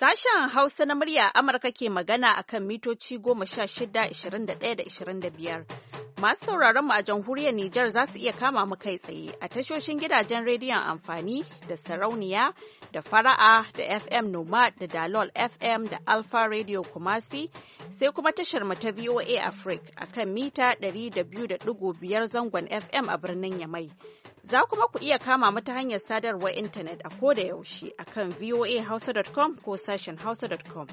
Sashen Hausa na murya Amurka ke magana a kan mitoci 16, 21 da 25. Masu sauraron mu a jamhuriyar Nijar za su iya kama mu kai tsaye a tashoshin gidajen rediyon amfani da sarauniya da fara'a da FM Noma da Dalol FM da Alpha Radio Kumasi sai kuma tashar mu ta VOA Africa a kan mita 200.5 zangon FM a birnin Yamai. Za kuma ku iya kama mu ta hanyar sadarwar intanet a koda yaushe a kan voahausa.com ko sashen hausa.com.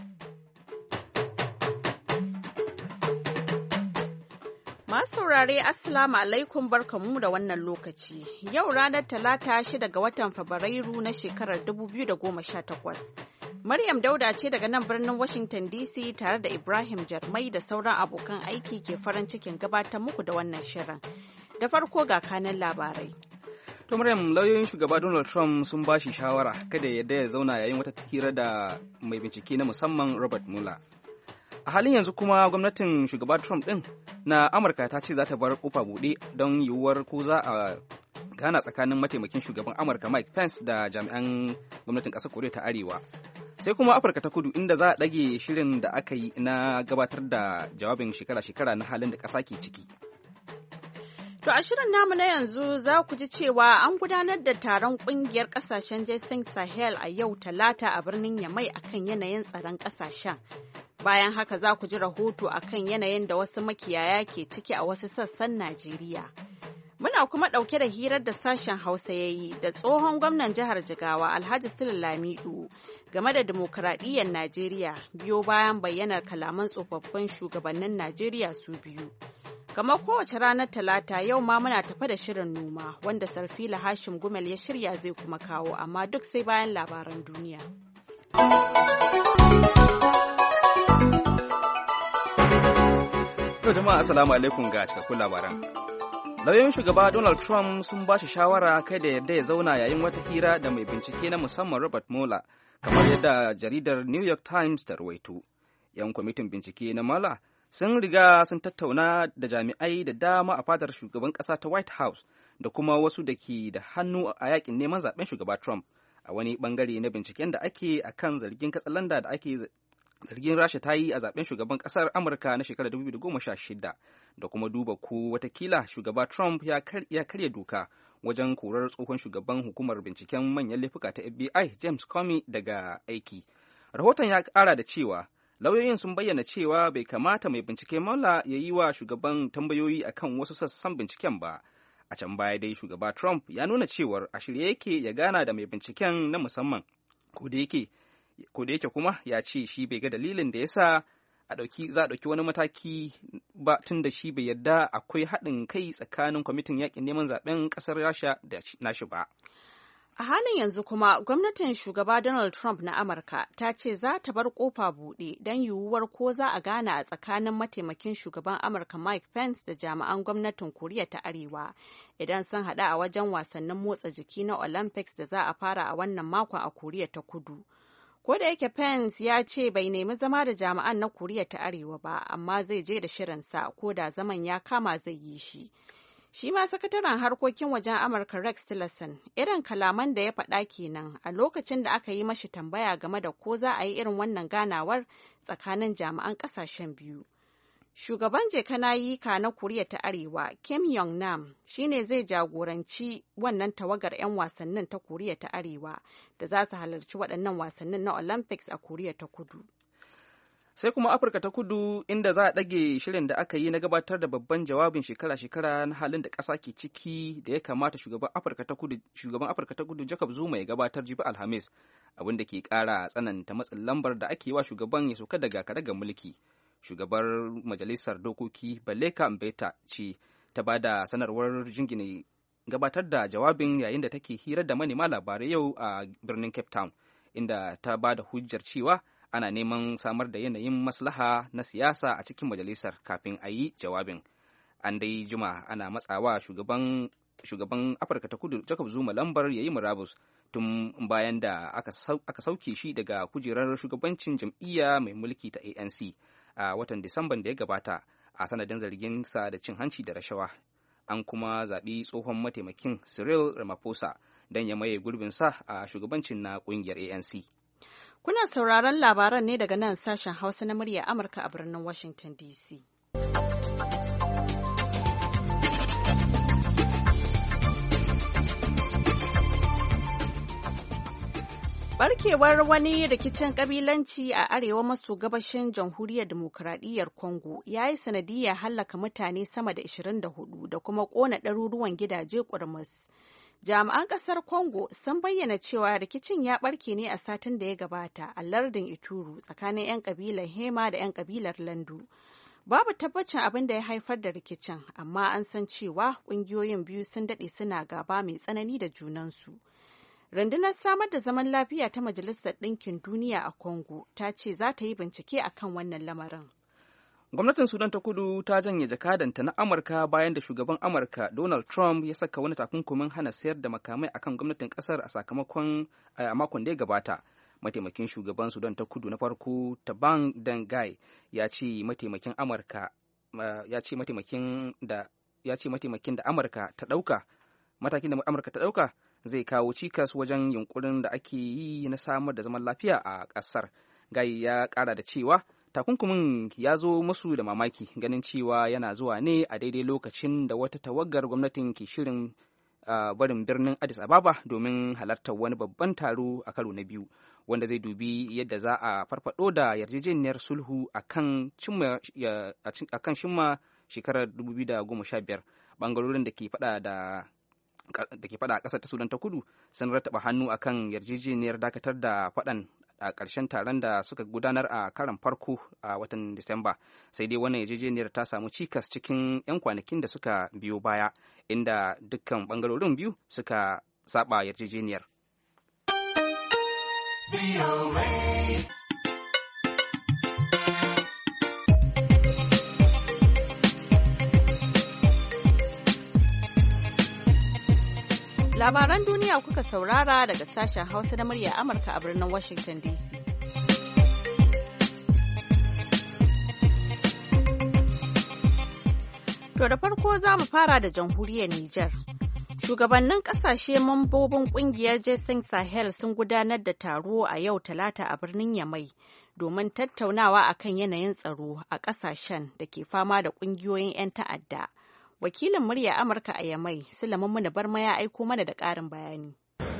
Masu saurare Assalamu alaikum barkamu da wannan lokaci. Yau ranar Talata 6 ga watan Fabrairu na shekarar 2018. Maryam Dauda ce daga nan birnin Washington DC tare da Ibrahim Jarmai da sauran abokan aiki ke farin cikin gabatar muku da wannan shirin. Da farko ga kanan labarai. To Maryam, lauyoyin shugaba Donald Trump sun ba shi shawara kada ya ya zauna yayin wata hira da mai bincike na musamman Robert Mueller. A halin yanzu kuma gwamnatin shugaba Trump din na Amurka ta ce za ta bar kofa buɗe don yiwuwar ko za a gana tsakanin mataimakin shugaban Amurka Mike Pence da jami'an gwamnatin ƙasar Koriya ta Arewa. Sai kuma Afirka ta Kudu inda za a ɗage shirin da aka yi na gabatar da jawabin shekara-shekara na halin da ƙasa ke ciki. To a shirin namu na yanzu za ku ji cewa an gudanar da taron kungiyar kasashen Jason Sahel a yau Talata a birnin Yamai akan yanayin tsaron kasashen. Bayan haka za ku ji rahoto akan yanayin da wasu makiyaya ke ciki a wasu sassan Najeriya. Muna kuma ɗauke da hirar da sashen Hausa ya yi da tsohon gwamnan jihar Jigawa Alhaji Sule Lamido game da dimokuraɗiyyar Najeriya biyo bayan bayyanar kalaman tsofaffin shugabannin Najeriya su biyu. Kamar kowace ranar Talata yau ma muna tafa da shirin noma wanda Sarfila Hashim Gumel ya shirya zai kuma kawo amma duk sai bayan labaran duniya. To jama'a assalamu alaikum ga cikakkun labaran. Lauyoyin shugaba Donald Trump sun ba shi shawara kai da yadda ya zauna yayin wata hira da mai bincike na musamman Robert Mueller kamar yadda jaridar New York Times ta rawaito. 'Yan kwamitin bincike na Mueller sun riga sun tattauna da jami'ai da dama a fadar shugaban ƙasa ta White House da kuma wasu da ke da hannu a yakin neman zaben shugaba Trump a wani bangare na binciken da ake a kan zargin katsalanda da ake zargin Rasha ta yi a zaben shugaban ƙasar Amurka na shekarar 2016 da kuma duba ko watakila shugaba Trump ya karya doka wajen korar tsohon shugaban hukumar binciken manyan laifuka ta FBI James Comey daga aiki. Rahoton ya ƙara da cewa lauyoyin sun bayyana cewa bai kamata mai bincike Mueller ya yi wa shugaban tambayoyi akan wasu sassan binciken ba. A can baya dai shugaba Trump ya nuna cewar a shirye yake ya gana da mai binciken na musamman. Ko da yake kuma ya ce shi bai ga dalilin da ya sa za a ɗauki wani mataki ba tun da shi bai yarda akwai haɗin kai tsakanin kwamitin yaƙin neman zaɓen ƙasar Rasha da nashi ba. A halin yanzu kuma gwamnatin shugaba Donald Trump na Amurka ta ce za ta bar kofa buɗe don yiwuwar ko za a gana a tsakanin mataimakin shugaban Amurka Mike Pence da jami'an gwamnatin Koriya ta Arewa idan sun haɗu a wajen wasannin motsa jiki na Olympics da za a fara a wannan makon a Koriya ta Kudu. Ko da yake Pence ya ce bai nemi zama da jami'an na Koriya ta Arewa ba, amma zai je da shirinsa ko da zaman ya kama zai yi shi. Shi ma sakataren harkokin wajen Amurka Rex Tillerson irin kalaman da ya faɗa kenan a lokacin da aka yi mashi tambaya game da ko za a yi irin wannan ganawar tsakanin jami'an ƙasashen biyu. Shugaban jekanayika na Koriya ta Arewa Kim Yong-nam shine zai jagoranci wannan tawagar 'yan wasannin ta Koriya ta Arewa da za su halarci waɗannan wasannin na Olympics a Koriya ta Kudu. Sai kuma Afirka ta Kudu inda za a ɗage shirin da aka yi na gabatar da babban jawabin shekara-shekara na halin da ƙasa ke ciki da ya kamata shugaban Afirka ta Kudu Jacob Zuma ya gabatar jibi Alhamis, abin da ke ƙara tsananta matsin lambar da ake wa shugaban ya sauka daga karagar mulki. Shugabar Majalisar Dokoki Baleka Mbeta ce ta ba da sanarwar jingine gabatar da jawabin yayin da take hirar da manema labarai yau a birnin Cape Town, inda ta ba da hujjar cewa ana neman samar da yanayin maslaha na siyasa a cikin majalisar kafin a yi jawabin. An dai jima ana matsawa shugaban Afirka ta Kudu Jacob Zuma lambar ya yi murabus tun bayan da aka sauke shi daga kujerar shugabancin jam'iyya mai mulki ta ANC a watan Disamban da ya gabata a sanadin zarginsa da cin hanci da rashawa. An kuma zaɓi tsohon mataimakin Cyril Ramaphosa don ya maye gurbinsa a shugabancin na ƙungiyar ANC. Kuna sauraron labaran ne daga nan sashen Hausa na murya Amurka a birnin Washington DC. Barkewar wani rikicin kabilanci a arewa maso gabashin jamhuriyar demokuraɗiyyar Congo ya yi sanadiyyar hallaka mutane sama da 24 da kuma ƙona ɗaruruwan gidaje ƙurmus. Jami'an ƙasar Congo sun bayyana cewa rikicin ya ɓarke ne a satin da ya gabata a lardin Ituru tsakanin 'yan ƙabilar Hema da 'yan ƙabilar Landu. Babu tabbacin abin da ya haifar da rikicin, amma an san cewa ƙungiyoyin biyu sun daɗe suna gaba mai tsanani da junansu. Rundunar samar da zaman lafiya ta Majalisar Ɗinkin Duniya a Congo ta ce za ta yi bincike a kan wannan lamarin. Gwamnatin Sudan ta Kudu ta janye jakadanta na Amurka bayan da shugaban Amurka Donald Trump ya saka wani takunkumin hana sayar da makamai akan gwamnatin kasar a sakamakon a makon da ya gabata. Mataimakin shugaban Sudan ta Kudu na farko Tabang Dangai ya ce mataimakin da Amurka ta ɗauka matakin da Amurka ta ɗauka zai kawo cikas wajen yunkurin da ake yi na samar da zaman lafiya a ƙasar. Gai ya ƙara da cewa takunkumin ya zo musu da mamaki ganin cewa yana zuwa ne a daidai lokacin da wata tawagar gwamnatin ke shirin barin birnin Addis Ababa domin halartar wani babban taro a karo na biyu wanda zai dubi yadda za a farfado da yarjejeniyar sulhu akan shimma shekarar 2015. Bangarorin da ke fada a ƙasar ta Sudan ta Kudu sun rattaba hannu akan yarjejeniyar dakatar da faɗan a ƙarshen taron da suka gudanar a karon farko a watan Disamba. Sai dai wannan yarjejeniyar ta samu cikas cikin 'yan kwanakin da suka biyo baya, inda dukkan ɓangarorin biyu suka saba yarjejeniyar. Labaran duniya kuka saurara daga sashen Hausa na murya Amurka a birnin Washington DC. To da farko za mu fara da jamhuriyar Nijar. Shugabannin kasashe mambobin kungiyar Jason Sahel sun gudanar da taro a yau Talata a birnin Yamai domin tattaunawa akan yanayin tsaro a kasashen da ke fama da kungiyoyin 'yan ta'adda. Wakilin murya Amurka a Yamai, Sulaiman Muna Barma ya aiko mana da ƙarin bayani.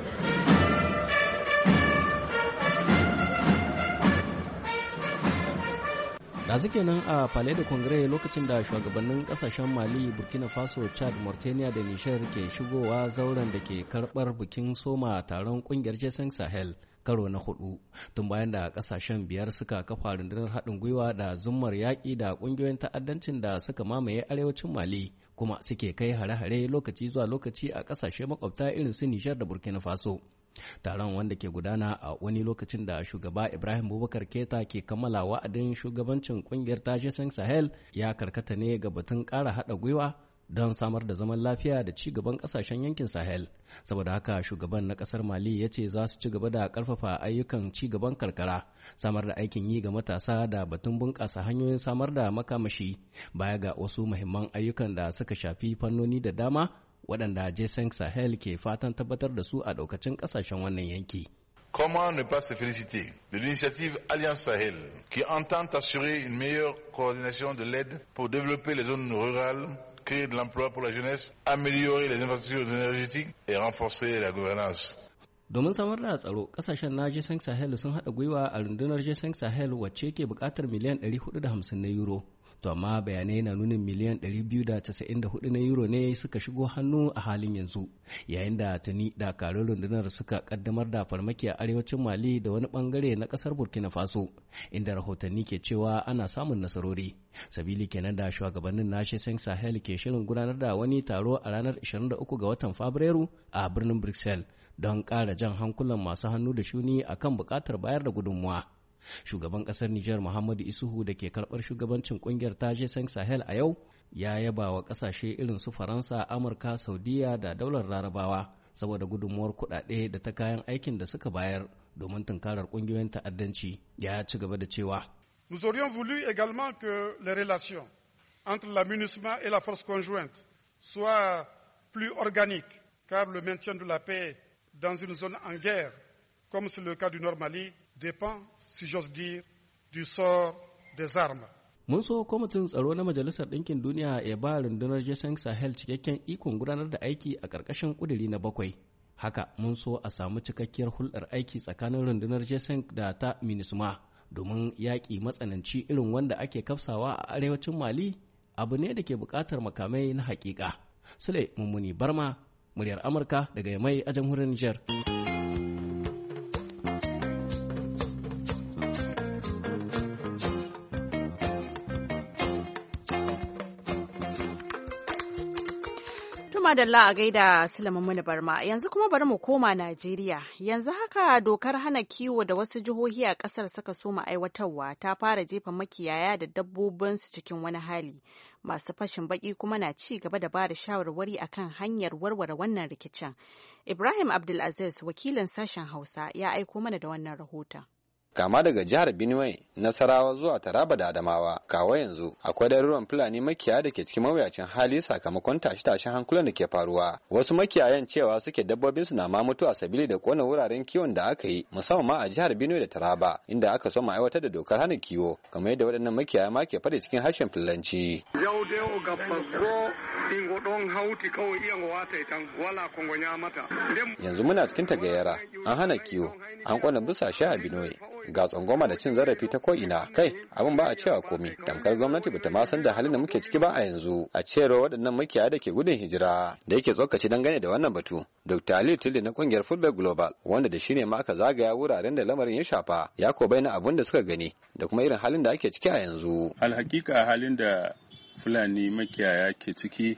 Da suke nan a Palais de Congrès lokacin da shugabannin kasashen Mali, Burkina Faso, Chad, Mauritania da Nijar ke shigowa zauren da ke karɓar bikin soma taron ƙungiyar Jason Sahel karo na 4 tun bayan da kasashen biyar suka kafa rundunar haɗin gwiwa da zummar yaƙi da ƙungiyoyin ta'addancin da suka mamaye arewacin Mali kuma suke kai hare-hare lokaci zuwa lokaci a ƙasashe makwabta irin su Nijar da Burkina Faso. Taron wanda ke gudana a wani lokacin da shugaba Ibrahim Boubacar Keita ke kammala wa'adin shugabancin ƙungiyar ta Jason Sahel ya karkata ne ga batun ƙara haɗa gwiwa don samar da zaman lafiya da ci gaban kasashen yankin Sahel. Saboda haka shugaban na kasar Mali ya ce za su ci gaba da karfafa ayyukan ci gaban karkara, samar da aikin yi ga matasa da batun bunƙasa hanyoyin samar da makamashi, baya ga wasu muhimman ayyukan da suka shafi fannoni da dama waɗanda Jason Sahel ke fatan tabbatar da su a ɗaukacin kasashen wannan yanki. Comment ne pas se féliciter de l'initiative Alliance Sahel qui entend assurer une meilleure coordination de l'aide pour développer les zones rurales, créer de l'emploi pour la jeunesse, améliorer les infrastructures énergétiques et renforcer la gouvernance. Domin samar da tsaro, kasashen na Jason Sahel sun haɗa gwiwa a rundunar Jason Sahel wacce ke buƙatar miliyan 450 na euro. To amma bayanai na nunin miliyan 294 na euro ne suka shigo hannu a halin yanzu, yayin da tuni dakarun rundunar suka kaddamar da farmaki a arewacin Mali da wani bangare na kasar Burkina Faso, inda rahotanni ke cewa ana samun nasarori. Sabili kenan da shugabannin na Jason Sahel ke shirin gudanar da wani taro a ranar 23 ga watan Fabrairu a birnin Brussels don ƙara jan hankulan masu hannu da shuni akan buƙatar bayar da gudunmuwa. Shugaban ƙasar Nijar Muhammadu Isuhu da ke karɓar shugabancin ƙungiyar ta Jason Sahel a yau ya yaba wa ƙasashe irin su Faransa, Amurka, Saudiya da daular Larabawa saboda gudunmuwar kuɗaɗe da ta kayan aikin da suka bayar domin tunkarar ƙungiyoyin ta'addanci. Ya ci gaba da cewa Nous aurions voulu également que les relations entre la MINUSMA et la force conjointe soient plus organiques, car le maintien de la paix dans une zone en guerre comme c'est le cas du Nord Mali, dépend, si j'ose dire, du sort des armes. Mun so kwamitin tsaro na Majalisar Ɗinkin Duniya ya ba rundunar Jason Sahel cikakken ikon gudanar da aiki a ƙarƙashin ƙuduri na 7. Haka mun so a samu cikakkiyar hulɗar aiki tsakanin rundunar Jason da ta MINUSMA domin yaƙi matsananci irin wanda ake kafsawa a arewacin Mali abu ne da ke buƙatar makamai na haƙiƙa. Sule Mummuni Barma, muryar Amurka daga Yamai a jamhuriyar Nijar. Madalla a gaida Sulaiman Muni Barma. Yanzu kuma bari mu koma Najeriya. Yanzu haka dokar hana kiwo da wasu jihohi a kasar suka soma aiwatarwa ta fara jefa makiyaya da dabbobinsu cikin wani hali. Masu fashin baki kuma na ci gaba da ba da shawarwari akan hanyar warware wannan rikicin. Ibrahim Abdulaziz, wakilin sashen Hausa, ya aiko mana da wannan rahoton. Kama daga jihar Benue, Nasarawa zuwa Taraba da Adamawa, kawo yanzu akwai daruruwan Fulani makiyaya da ke cikin mawuyacin hali sakamakon tashe-tashen hankulan da ke faruwa. Wasu makiyayan cewa suke dabbobinsu na ma mutuwa sabili da kona wuraren kiwon da aka yi, musamman ma a jihar Benue da Taraba, inda aka so ma aiwatar da dokar hana kiwo, kamar yadda waɗannan makiyaya ma ke faɗi cikin harshen Fulanci. Yanzu muna cikin tagayyara, an hana kiwo, an kona busashe a Benue. Ga tsangwama da cin zarafi ta ko'ina kai abin ba a cewa komi tamkar gwamnati bata ma san da halin da muke ciki ba a yanzu a cewar waɗannan makiyaya da ke gudun hijira da yake tsokaci dangane da wannan batu. Dr. Ali Tilde na kungiyar Football Global wanda da shine ma aka zagaya wuraren da lamarin ya shafa ya ko bayyana abun da suka gani da kuma irin halin da ake ciki a yanzu. Alhakika halin da Fulani makiyaya ke ciki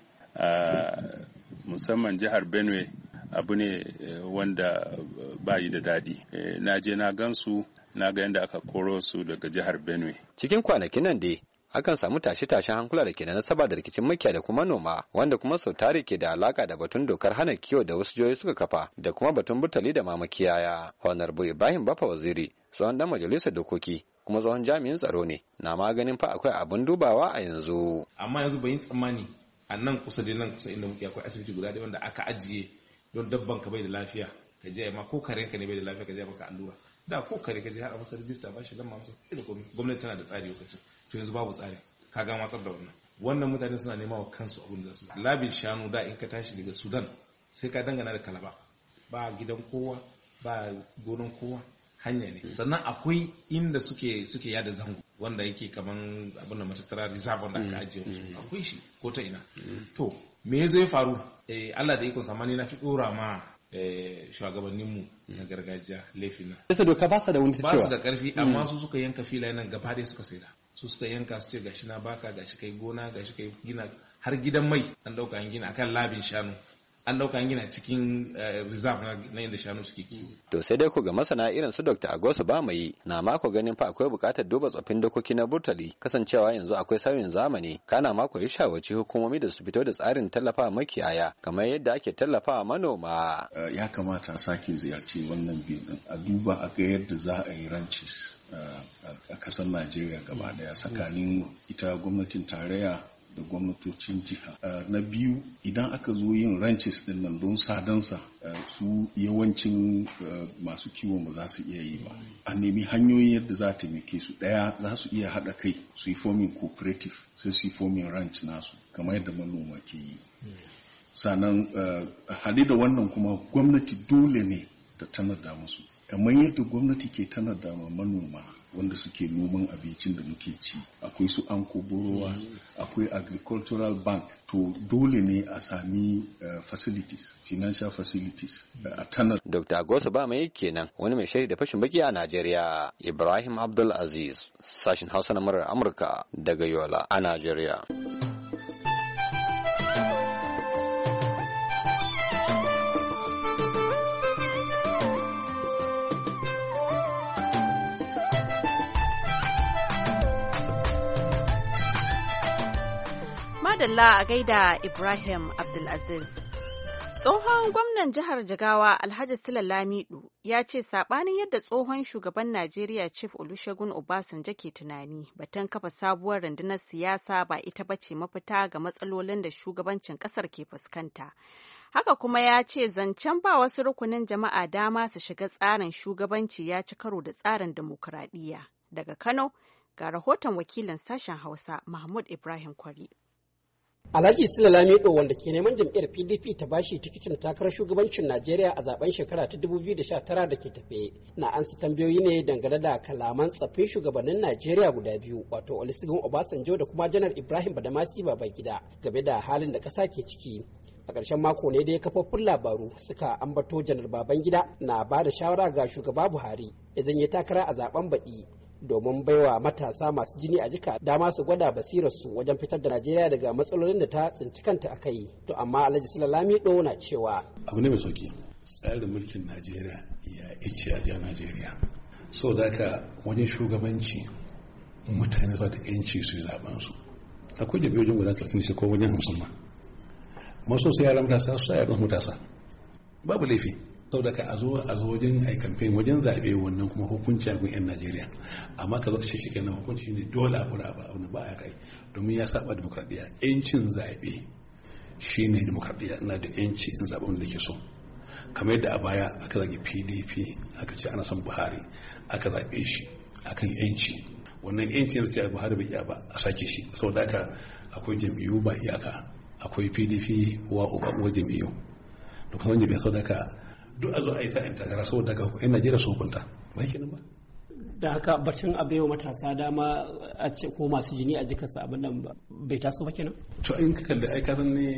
a musamman jihar Benue abu ne wanda ba yi da daɗi. Na je na gansu na ga yadda aka koro su daga jihar Benue. Cikin kwanakin nan dai akan samu tashe-tashen hankula da ke da nasaba da rikicin makiyaya da kuma noma wanda kuma sau tare ke da alaka da batun dokar hana kiwo da wasu jihohi suka kafa da kuma batun burtali da ma makiyaya. Honorable Ibrahim Baffa Waziri tsohon dan majalisar dokoki kuma tsohon jami'in tsaro ne na maganin fa akwai abin dubawa a yanzu. Amma yanzu bayin tsammani a nan kusa da nan kusa inda muke akwai asibiti guda ɗaya wanda aka ajiye don dabban ka bai da lafiya ka je ma ko karen ka ne bai da lafiya ka je maka allura da ko kare ka je har a masa rijista ba shi lamma masa da komai gwamnati tana da tsari lokacin to yanzu babu tsari ka ga matsar da wannan mutane suna nema wa kansu abin da su labin shanu da in ka tashi daga Sudan sai ka dangana da Kalaba ba gidan kowa ba gonan kowa hanya ne sannan akwai inda suke yada zango wanda yake kaman abin da matattara reserve wanda aka ajiye musu akwai shi ko ta ina to me yazo ya faru Allah da ikon samani na fi dora ma shugabanninmu na gargajiya laifin nan. Bisa doka ba su da wani ta cewa. Ba su da karfi amma su suka yanka filayen nan gaba ɗaya suka saida. Su suka yanka su ce gashi na baka gashi kai gona gashi kai gina har gidan mai an dauka an gina akan labin shanu. An dauka an gina cikin reserve na yadda shanu suke kiwo. To sai dai ku ga masana irin su Dr. Agosu Bamayi na mako ganin fa akwai bukatar duba tsoffin dokoki na burtali kasancewa yanzu akwai sauyin zamani kana mako ya shawarci hukumomi da su fito da tsarin tallafa makiyaya kamar yadda ake tallafa manoma. Ya kamata a sake ziyarci wannan biyu a duba a ga yadda za a yi ranches a kasar Najeriya gaba daya tsakanin ita gwamnatin tarayya da gwamnatocin jiha. Na biyu idan aka zo yin ranches din nan don sadansa su yawancin masu kiwon ba za su iya yi ba. A nemi hanyoyin yadda za ta taimake su. Ɗaya za su iya haɗa kai su yi forming cooperative sai su yi forming ranch nasu kamar yadda manoma ke yi. Sannan haɗe da wannan kuma gwamnati dole ne ta tanada musu. Kamar yadda gwamnati ke tanada ma manoma wanda suke noman abincin da muke ci akwai su anko borowa akwai agricultural bank to dole ne a sami facilities financial facilities a tanar. Dr. Agosu Bamayi kenan wani mai shari da fashin baki a Najeriya. Ibrahim Abdul Aziz sashin Hausa na murar Amurka daga Yola a Najeriya. Madalla a gaida Ibrahim Abdulaziz. Tsohon gwamnan jihar Jigawa Alhaji Sule Lamido ya ce sabanin yadda tsohon shugaban Najeriya Chief Olusegun Obasanjo ke tunani batun kafa sabuwar rundunar siyasa ba ita bace mafita ga matsalolin da shugabancin kasar ke fuskanta. Haka kuma ya ce zancen ba wasu rukunin jama'a dama su shiga tsarin shugabanci ya ci karo da tsarin dimokuraɗiyya. Daga Kano, ga rahoton wakilin sashen Hausa Mahmud Ibrahim Kwari. Alhaji Sule Lamido wanda ke neman jam'iyyar PDP ta bashi tikitin takarar shugabancin Najeriya a zaben shekara ta 2019 da ke tafe na ansa tambayoyi ne dangane da kalaman tsaffin shugabannin Najeriya guda biyu wato Olusegun Obasanjo da kuma Janar Ibrahim Badamasi Babangida game da halin da ƙasa ke ciki. A ƙarshen mako ne dai kafofin labaru suka ambato Janar Babangida na ba da shawara ga shugaba Buhari idan ya takara a zaben baɗi domin baiwa matasa masu jini a jika dama su gwada basirarsu wajen fitar da Najeriya daga matsalolin da ta tsinci kanta a kai. To amma Alhaji Sule Lamido na cewa abu ne mai sauki, tsarin mulkin Najeriya ya ice a ja Najeriya. Sau da haka wajen shugabanci mutane za da yanci su yi zaben su. Akwai jam'iyyojin guda 30 ko wajen 50 ma. Maso sai yaran matasa su yaran matasa. Babu laifi. Sau da ka a zo wajen ai campaign wajen zaɓe wannan kuma hukunci a gun 'yan Najeriya, amma ka zo ka shi kenan hukunci ne dole a kula ba ya kai domin ya saba demokradiyya. Yancin zaɓe shine demokradiyya, ina da yanci in zaɓe wanda ke so. Kamar yadda a baya aka zage PDP aka ce ana son Buhari aka zaɓe shi akan yanci, wannan yanci yanzu ce Buhari bai iya ba a sake shi. Sau da ka akwai jam'iyyu ba iyaka, akwai PDP wa jam'iyyu da kusan jam'iyyu. Sau da ka duk a zo a yi ta'in takara saboda daga 'yan Najeriya su hukunta ba kenan ba. Da haka batun a baiwa matasa dama a ce ko masu jini a jikarsa abin nan bai taso ba kenan. To in ka kalli aikatan ne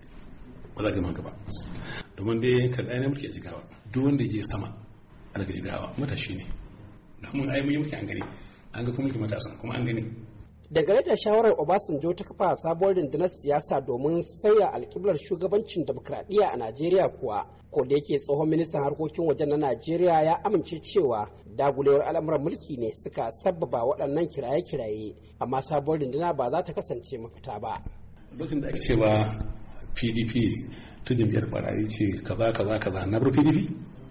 ba za ka manka ba, domin dai kalli ainihin mulki a jigawa duk wanda ya je sama a daga jigawa matashi ne, domin ai mun yi mulki an gani, an ga kuma mulki matasan kuma an gani. Dangane da shawarar Obasanjo ta kafa sabuwar rundunar siyasa domin sauya alkiblar shugabancin demokradiyya a Najeriya kuwa, ko da yake tsohon ministan harkokin waje na Najeriya ya amince cewa dagulewar al'amuran mulki ne suka sabbaba waɗannan kiraye-kiraye, amma sabuwar runduna ba za ta kasance mafita ba. Lokacin da ake cewa PDP ta jam'iyyar barayi ce kaza na bar PDP,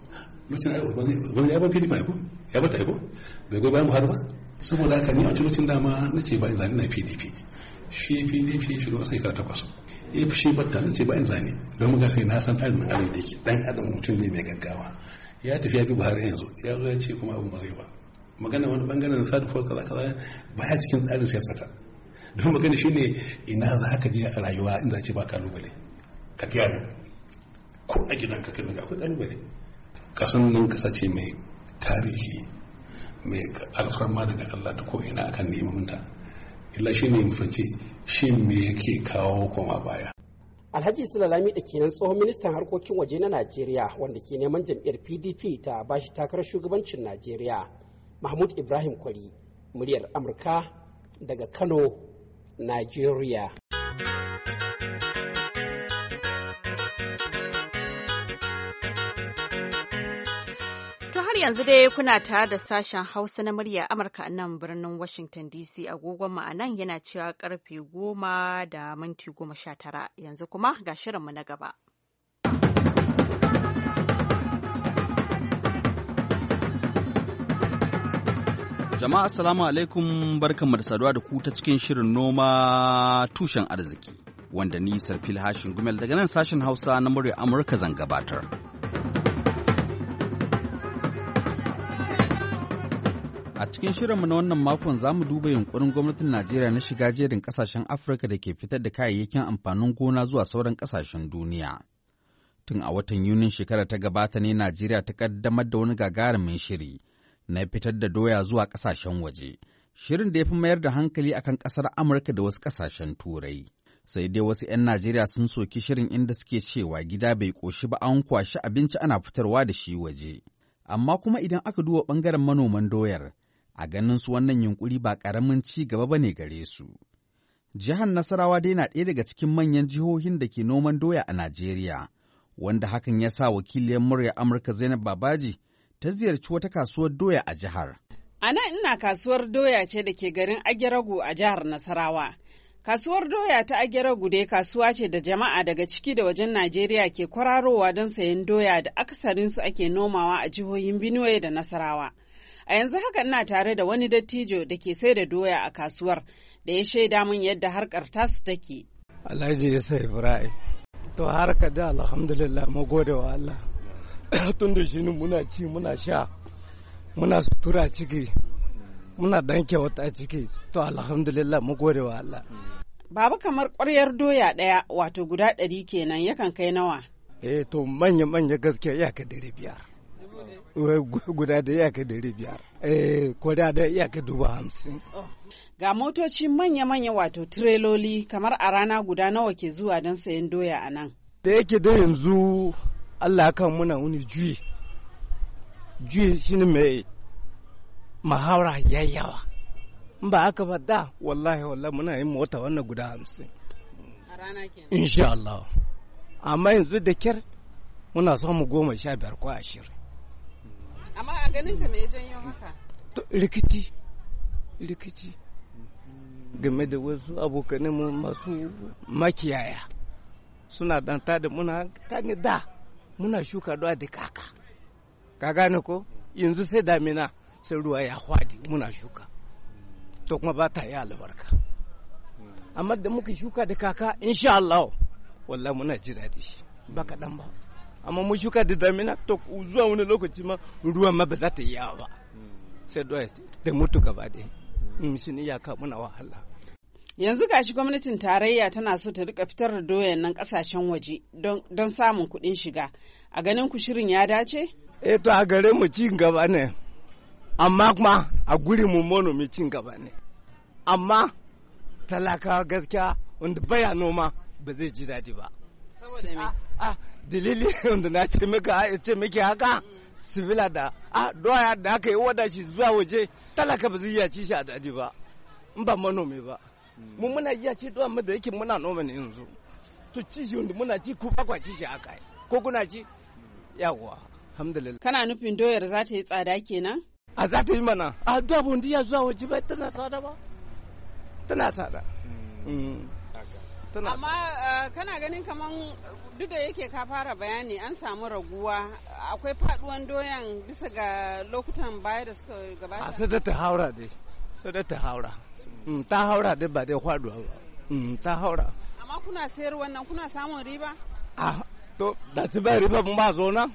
lokacin ya bar PDP ya bata aiko bai goyi bayan Buhari ba. Saboda haka ni a cikin dama na ce ba in zane na PDP, shi PDP shugaban sai kara 8 ya fi shi batta na ce ba in zane don muka sai na san ɗan adam da ke ɗan adam mutum ne mai gaggawa ya tafi ya fi Buhari yanzu ya zo ya ce kuma abin ba zai ba. Magana wani bangaren sa da kaza baya cikin tsarin siyasa ta, don magana shi ne ina za ka je a rayuwa inda ce ba kalubale ka gyara ko a gidan ka kai akwai kalubale. Kasan nan kasa ce mai tarihi mai alfarma daga Allah da ko'ina akan nemanminta, illa shi ne mafanci shi me yake kawo koma baya. Alhaji Sule Lamido kenan tsohon ministan harkokin waje na Najeriya wanda ke neman jam'iyyar PDP ta bashi takarar shugabancin Najeriya. Mahmud Ibrahim Kwari, muryar Amurka daga Kano, Najeriya. Har yanzu dai kuna tare da sashen Hausa na murya Amurka a nan birnin Washington DC, agogon mu a nan yana cewa karfe 10:19 yanzu kuma ga shirinmu na gaba. Jama'a assalamu alaikum, barkanmu da saduwa da ku ta cikin shirin noma tushen arziki wanda ni Sarfil Hashin Gumel daga nan sashen Hausa na murya Amurka zan gabatar. A cikin shirinmu na wannan makon za mu duba yunkurin gwamnatin Najeriya na shiga jerin kasashen Afirka da ke fitar da kayayyakin amfanin gona zuwa sauran kasashen duniya. Tun a watan Yunin shekarar ta gabata ne Najeriya ta kaddamar da wani gagarumin shiri na fitar da doya zuwa kasashen waje. Shirin da ya fi mayar da hankali akan kasar Amurka da wasu kasashen Turai. Sai dai wasu 'yan Najeriya sun soki shirin inda suke cewa gida bai ƙoshi ba, an kwashi abinci ana fitarwa da shi waje. Amma kuma idan aka duba ɓangaren manoman doyar, a ganin su wannan yunkuri ba ƙaramin ci gaba ba ne gare su. Jihar Nasarawa dai na ɗaya daga cikin manyan jihohin da ke noman doya a Najeriya, wanda hakan ya sa wakiliyar murya Amurka Zainab Babaji ta ziyarci wata kasuwar doya a jihar. A nan ina kasuwar doya ce da ke garin Ageragu a jihar Nasarawa. Kasuwar doya ta Ageragu dai kasuwa ce da jama'a daga ciki da wajen Najeriya ke kwararowa don sayen doya da akasarinsu ake nomawa a jihohin Benue da Nasarawa. A yanzu haka ina tare da wani dattijo da ke sai da doya a kasuwar da ya shaida min yadda harkar tasu take. Alhaji Yusuf Ibrahim. To harka da alhamdulillah mu gode wa Allah. Tun da shi muna ci muna sha muna sutura ciki muna danke wata ciki to alhamdulillah mu gode wa Allah. Baba kamar ƙwaryar doya ɗaya wato guda 100 kenan yakan kai nawa? To manya gaskiya ya ka 500. Guda da ya ka 500. Ko da ya ka 50,000. Ga motoci manya wato tireloli kamar a rana guda nawa ke zuwa don sayan doya a nan? Da yake da yanzu Allah kan muna wani juyi shine mai mahaura yawa. In ba haka ba da wallahi muna yin mota wannan guda 50 a rana kenan insha Allah, amma yanzu da kyar muna samu 15 ko 20. Amma a ganin ka me janyo haka? To rikici game da wasu abokanai mu masu makiyaya suna danta da muna kane da muna shuka doya da kaka, ka gane ko yanzu sai damina sai ruwa ya hwadi muna shuka to kuma ba ta yi albarka, amma da muka shuka da kaka insha Allah wallahi muna jira da shi ba kaɗan ba, amma mun shuka da damina to zuwa wani lokaci ma ruwan ma ba za ta yi yawa ba sai doya da mutu gaba da shi ne iyaka muna wahala. Yanzu gashi gwamnatin tarayya tana so ta rika fitar da doyan nan kasashen waje don samun kuɗin shiga. A ganin ku shirin ya dace? To a gare mu cin gaba ne, amma kuma a guri mu manomi cin gaba ne. Amma talaka gaskiya wanda baya noma ba zai ji daɗi ba. Saboda me? Dalili wanda na ce miki haka sibila da doya da aka yi wada shi zuwa waje talaka ba zai iya ci shi a daɗi ba in ba manomi ba. Mu muna iya ci doya mu da yake muna noma ne yanzu. To ci shi wanda muna ci ku bakwa ci shi haka ko kuna ci? Yawwa alhamdulillah. Kana nufin doyar za ta yi tsada kenan? Za ta yi mana. Doya wanda ya zuwa waje ba tana tsada ba. Tana tsada. Amma kana ganin kaman duk da yake ka fara bayani an samu raguwa akwai faduwan doyan bisa ga lokutan baya da suka gabata? Sai da ta haura dai. Ta haura dai ba dai faduwa ba. Ta haura. Amma kuna sayar wannan kuna samun riba? To da ci ba riba ba zo nan.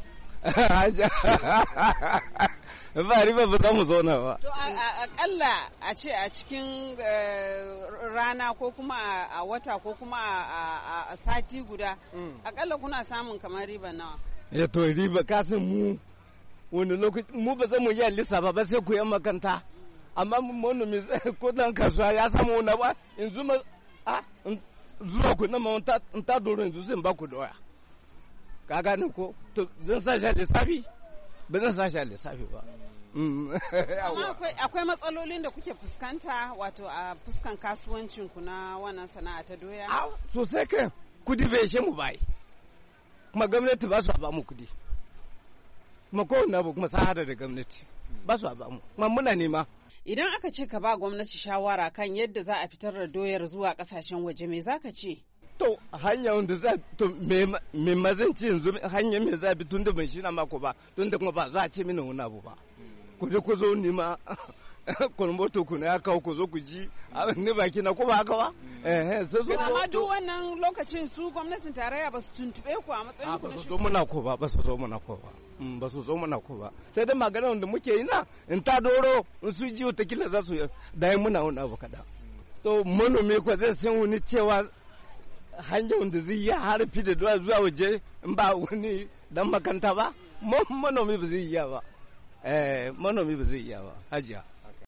Ba riba ba za mu zo nan ba. To akalla a ce a cikin rana ko kuma a wata ko kuma a sati guda akalla kuna samun kamar riba nawa? To riba kasan mu wani lokaci mu ba za mu yi lissafa ba sai ku yi makanta. Amma manomi ko dan kasuwa ya samu wani ba yanzu ma zuwa ku na ma ta doro yanzu zan ba ku doya. Ka gane ko to zan sa shi lissafi ba zan sa shi lissafi ba. Amma akwai matsalolin da kuke fuskanta wato a fuskan kasuwancin ku na wannan sana'a ta doya? Sosai kai kudi bai ishe mu bai, kuma gwamnati ba su ba mu kudi, kuma kowane abu kuma sa da gwamnati ba su ba mu, kuma muna nema. Idan aka ce ka ba gwamnati shawara kan yadda za a fitar da doyar zuwa kasashen waje me zaka ce? To hanya wanda za to me mazanci yanzu hanya me za bi tunda ban shi na mako ba tunda kuma ba za a ce mini wani abu ba. Ku je ku zo ni ma moto ku na ya kawo ku zo ku ji ne baki na ko ba haka ba? Amma duk wannan lokacin su gwamnatin tarayya ba su tuntube ku a matsayin ku na shugaba. Ba su zo muna ko ba. Sai dai magana wanda muke yi na in ta doro in su ji wata kila za su dai muna wani abu kada. To manomi ko zai san wani cewa hanyar wanda zai yi harfi da doya zuwa waje in ba wani dan makanta ba manomi ba zai iya ba. Manomi ba zai iya ba. Hajiya.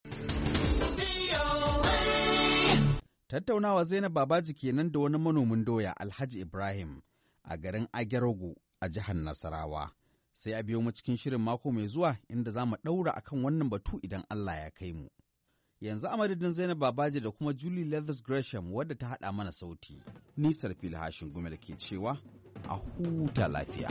Tattaunawa Zainab Babaji kenan da wani manomin doya Alhaji Ibrahim a garin Agerogo a jihar Nasarawa. Sai a biyo mu cikin shirin mako mai zuwa inda za mu ɗaura akan wannan batu idan Allah ya kai mu. Yanzu a madadin Zainab Babaji da kuma Julie Leathers Gresham wadda ta haɗa mana sauti. Ni Sarfil Hashin Gumel ke cewa a huta lafiya.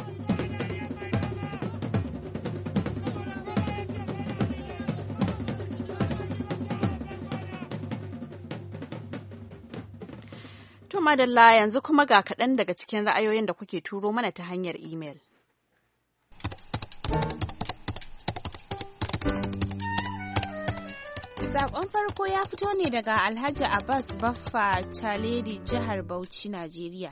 To madalla yanzu kuma ga kaɗan daga cikin ra'ayoyin da kuke turo mana ta hanyar imel. Sakon farko ya fito ne daga Alhaji Abbas Baffa Chaledi jihar Bauchi, Najeriya.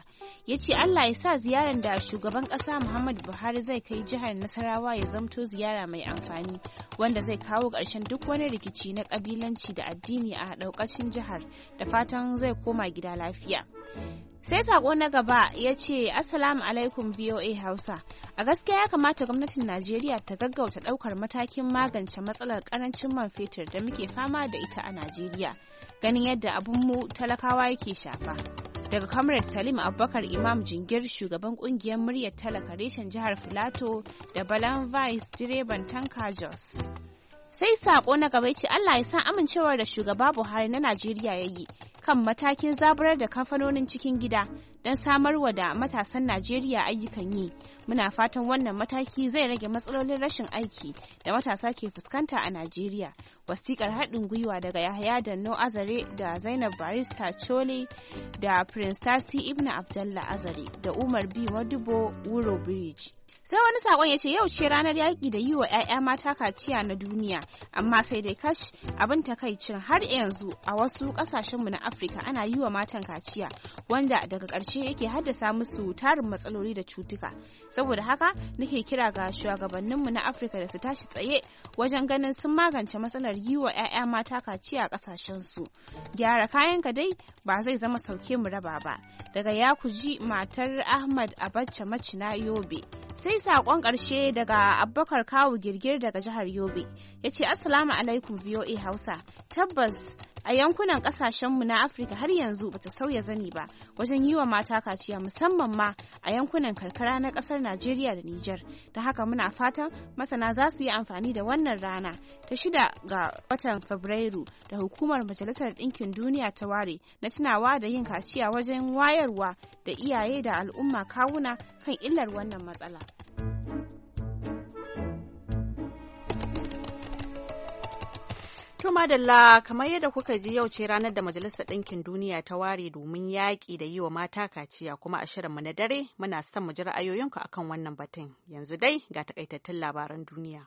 ya ce Allah ya sa ziyarar da shugaban ƙasa Muhammadu Buhari zai kai jihar Nasarawa ya zamto ziyara mai amfani wanda zai kawo ƙarshen duk wani rikici na ƙabilanci da addini a ɗaukacin jihar da fatan zai koma gida lafiya. Sai sako na gaba ya ce Assalamu alaikum VOA Hausa. A gaskiya ya kamata gwamnatin Najeriya ta gaggauta ɗaukar matakin magance matsalar ƙarancin man fetur da muke fama da ita a Najeriya, ganin yadda abunmu talakawa yake shafa. Daga Comrade Salim Abubakar Imam Jingir, shugaban kungiyar muryar talaka reshen jihar Filato da Balan Vice direban tanka Jos. Sai sako na gaba ce Allah ya sa amincewar da shugaba Buhari na Najeriya ya yi kan matakin zaburar da kamfanonin cikin gida don samarwa da matasan Najeriya ayyukan yi. Muna fatan wannan mataki zai rage matsalolin rashin aiki da matasa ke fuskanta a Najeriya. Wasikar haɗin gwiwa daga Yahaya da No Azare da Zainab Barista Chole da Prince Tasi Ibn Abdallah Azare da Umar B. Madubo Wuro Bridge. Sai wani sakon ya ce yau ce ranar yaƙi da yi wa 'ya'ya mata kaciya na duniya, amma sai dai kash abin takaicin har yanzu a wasu ƙasashenmu na Afirka ana yi wa matan kaciya wanda daga ƙarshe yake haddasa musu tarin matsaloli da cutuka. Saboda haka nake kira ga shugabanninmu na Afirka da su tashi tsaye wajen ganin sun magance matsalar yi wa 'ya'ya mata kaciya a ƙasashensu. Gyara kayanka dai ba zai zama sauke mu raba ba. Daga Yakuji matar Ahmad Abacha Macina Yobe. Sai saƙon ƙarshe daga Abubakar Kawu Girgir daga jihar Yobe ya ce Assalamu alaikum VOA Hausa. Tabbas a yankunan ƙasashenmu na Afirka har yanzu bata sauya zani ba wajen yi wa mata kaciya, musamman ma a yankunan karkara na ƙasar Najeriya da Nijar. Da haka muna fatan masana za su yi amfani da wannan rana ta 6 ga watan Fabrairu da hukumar Majalisar Ɗinkin Duniya ta ware na tunawa da yin kaciya wajen wayarwa da iyaye da al'umma kawuna kan illar wannan matsala. To madalla, kamar yadda kuka ji yau ce ranar da Majalisar Ɗinkin Duniya ta ware domin yaƙi da yi wa mata kaciya, kuma a shirinmu na dare muna son mu ji ra'ayoyinku akan wannan batun. Yanzu dai ga takaitattun labaran duniya.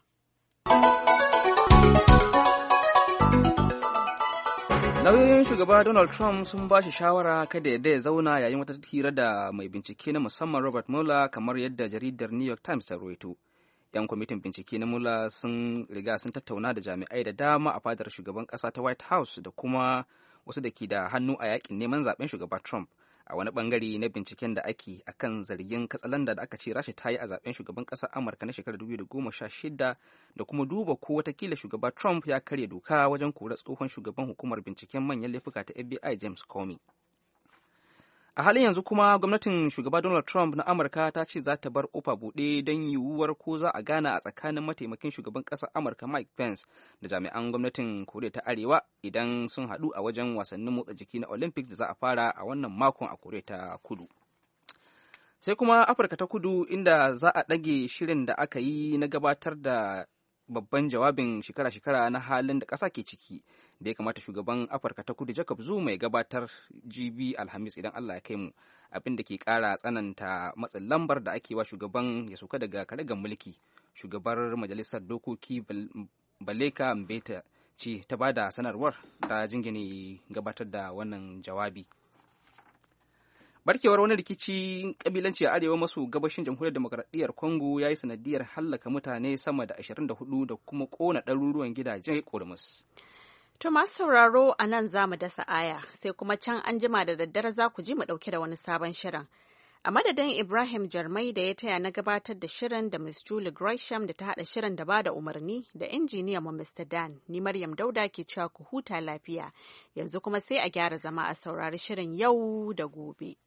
Lauyoyin shugaba Donald Trump sun ba shi shawara kada ya zauna yayin wata hira da mai bincike na musamman Robert Mueller, kamar yadda jaridar New York Times ta rawaito. 'Yan kwamitin bincike na Mueller sun riga sun tattauna da jami'ai da dama a fadar shugaban kasa ta White House da kuma wasu da ke da hannu a yakin neman zaben shugaba Trump a wani bangare na binciken da ake akan zargin katsalanda da aka ce Rasha ta yi a zaben shugaban kasar Amurka na shekarar 2016 da kuma duba ko watakila shugaba Trump ya karya doka wajen kora tsohon shugaban hukumar binciken manyan laifuka ta FBI James Comey. A halin yanzu kuma gwamnatin shugaba Donald Trump na Amurka ta ce za ta bar kofa buɗe don yiwuwar ko za a gana a tsakanin mataimakin shugaban ƙasar Amurka Mike Pence da jami'an gwamnatin Koriya ta Arewa idan sun haɗu a wajen wasannin motsa jiki na Olympics da za a fara a wannan makon a Koriya ta Kudu. Sai kuma Afirka ta Kudu, inda za a ɗage shirin da aka yi na gabatar da babban jawabin shekara-shekara na halin da ƙasa ke ciki da ya kamata shugaban Afirka ta Kudu Jacob Zuma ya gabatar jibi Alhamis idan Allah ya kai mu, abin da ke ƙara tsananta matsin lambar da ake wa shugaban ya sauka daga karagar mulki. Shugabar Majalisar Dokoki Baleka Mbete ce ta ba da sanarwar ta jingine gabatar da wannan jawabi. Barkewar wani rikici kabilanci a arewa maso gabashin jamhuriyar demokaradiyyar Congo ya yi sanadiyar hallaka mutane sama da 24 da kuma ƙona ɗaruruwan gidajen ƙormus. To masu sauraro, a nan za mu dasa aya, sai kuma can an jima da daddare za ku ji mu ɗauke da wani sabon shirin. A madadin Ibrahim Jarmai da ya taya na gabatar da shirin da Miss Julie Gresham da ta haɗa shirin da ba da umarni da injiniyan mu Mr. Dan, ni Maryam Dauda ke cewa ku huta lafiya. Yanzu kuma sai a gyara zama a saurari shirin yau da gobe.